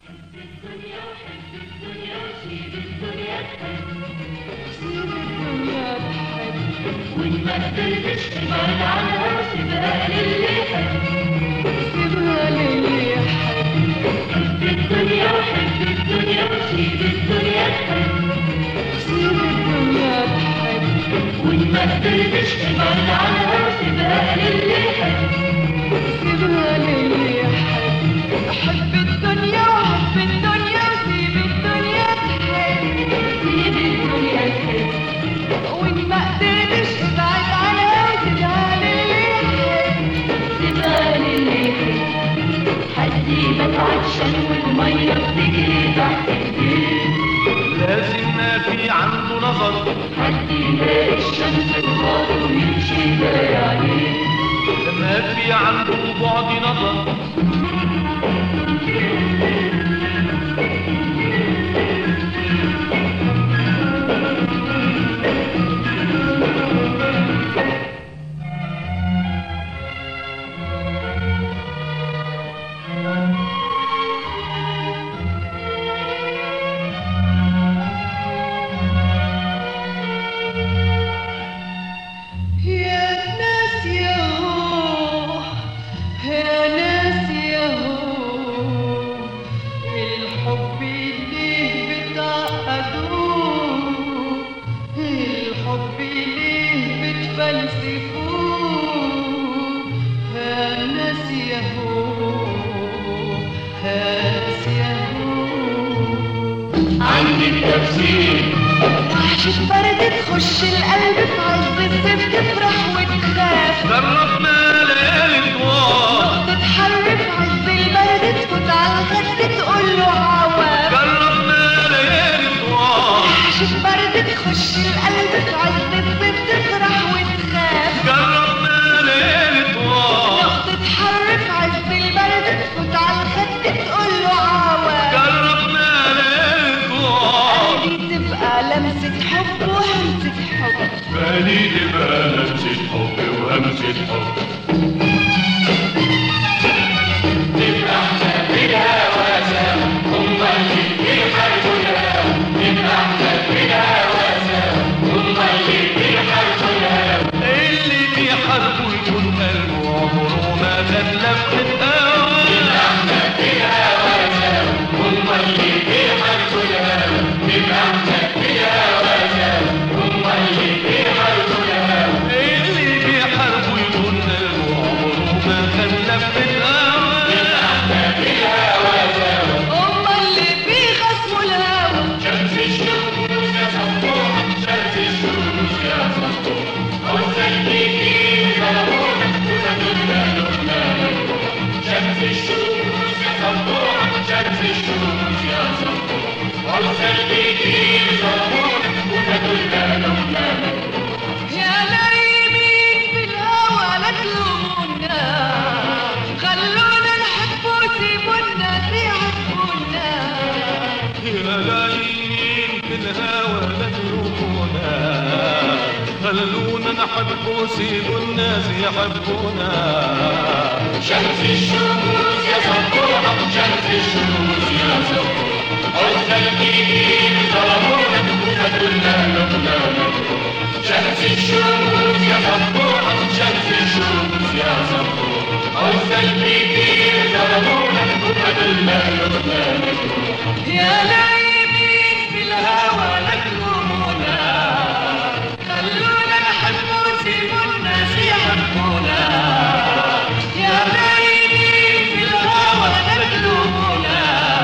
وإن ما قدرتش تبعد عنها سيبها للي يحب، سيبها للي يحب. حب الدنيا وحب الدنيا وسيب الدنيا تحب، سيب الدنيا تحب. وإن ما قدرتش تبعد عنها سيبها للي يحب، سيبها للي يحب. حب الدنيا وحب الدنيا وسيب الدنيا تحب، سيب الدنيا تحب. وإن ما قدرتش ابعد عنها وسيبها للي يحب، سيبها للي يحب. حسيبك عطشان والمية بتجري تحت ايديك، لازم ما في عنده نظر، حد يلاقي الشمس تغار ويمشي باقي عليه. ما في عنده بعد نظر، وحشة برد تخش القلب في عز الصيف تفرح وتخاف. جربنا ليالي طوال، نقطة حر في عز البرد تفوت على الخد تقول له عواف. جربنا ليالي طوال، وحشة برد تخش القلب في عز الصيف تفرح وتخاف. جربنا ليالي طوال، نقطة حر في عز البرد تفوت على الخد تقول له عواف. جربنا ليالي طوال، قلبي تبقى لمسة حب وهمسة حب، بالي تبقى لمسة حب وهمسة حب. نبقى احنا في الهوا سوا، هما اللي بيحاربوا الهوا. نبقى احنا في الهوا سوا، هما اللي بيحاربوا الهوا. اللي بيحاربوا يكون قلبه عمره ما خد لفة هوا. نبقى احنا في الهوا سوا، هما اللي بيحاربوا الهوا. نبقى احنا في الهوا سوا، هما اللي بيحاربوا الهوا. اللي بيحاربوا يكون قلبه عمره ما خد لفة هوا. نبقى احنا في الهوا سوا، هما اللي بيخصموا الهوا. شمس الشموس يا صبوحة، شمس الشموس يا صبوحة. والسلبيين ظلمونا وزادونا لقنا مجروح. شمس الشموس يا صبوحة، شمس الشموس يا صبوحة. والسلبيين ظلمونا وزادونا لقنا مجروح. يا لايمين في الهوى لا تلومونا، خلونا نحب وسيبوا الناس يحبونا. يا لايين في الهوى لا تلومونا، خلونا نحب وسيبوا الناس يحبونا. شمس الشموس يا صبوحة، شمس الشموس يا صبوحة. والسلبيين ظلمونا وزادونا لقنا مجروح. شمس الشموس يا صبوحة، شمس الشموس يا صبوحة. والسلبيين ظلمونا وزادونا لقنا مجروح. يا لايمين في الهوى لا تلومونا، خلونا نحب وسيبوا الناس يحبونا. يا لايمين في الهوى لا تلومونا،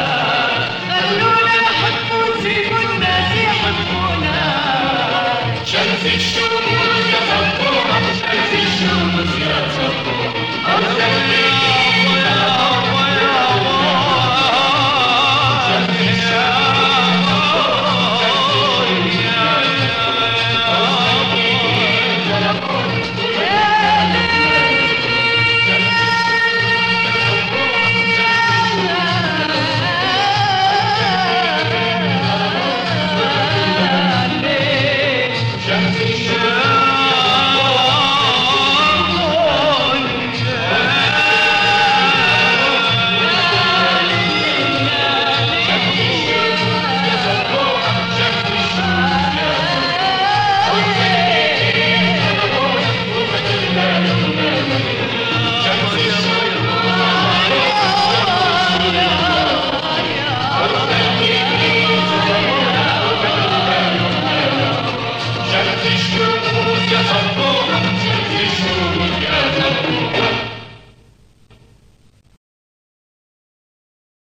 خلونا نحب وسيبوا الناس يحبونا. شمس الشموس يا صبوحة، شمس الشموس يا صبوحة. والسلبيين ظلمونا وزادونا لقنا مجروح. شمس الشموس يا صبور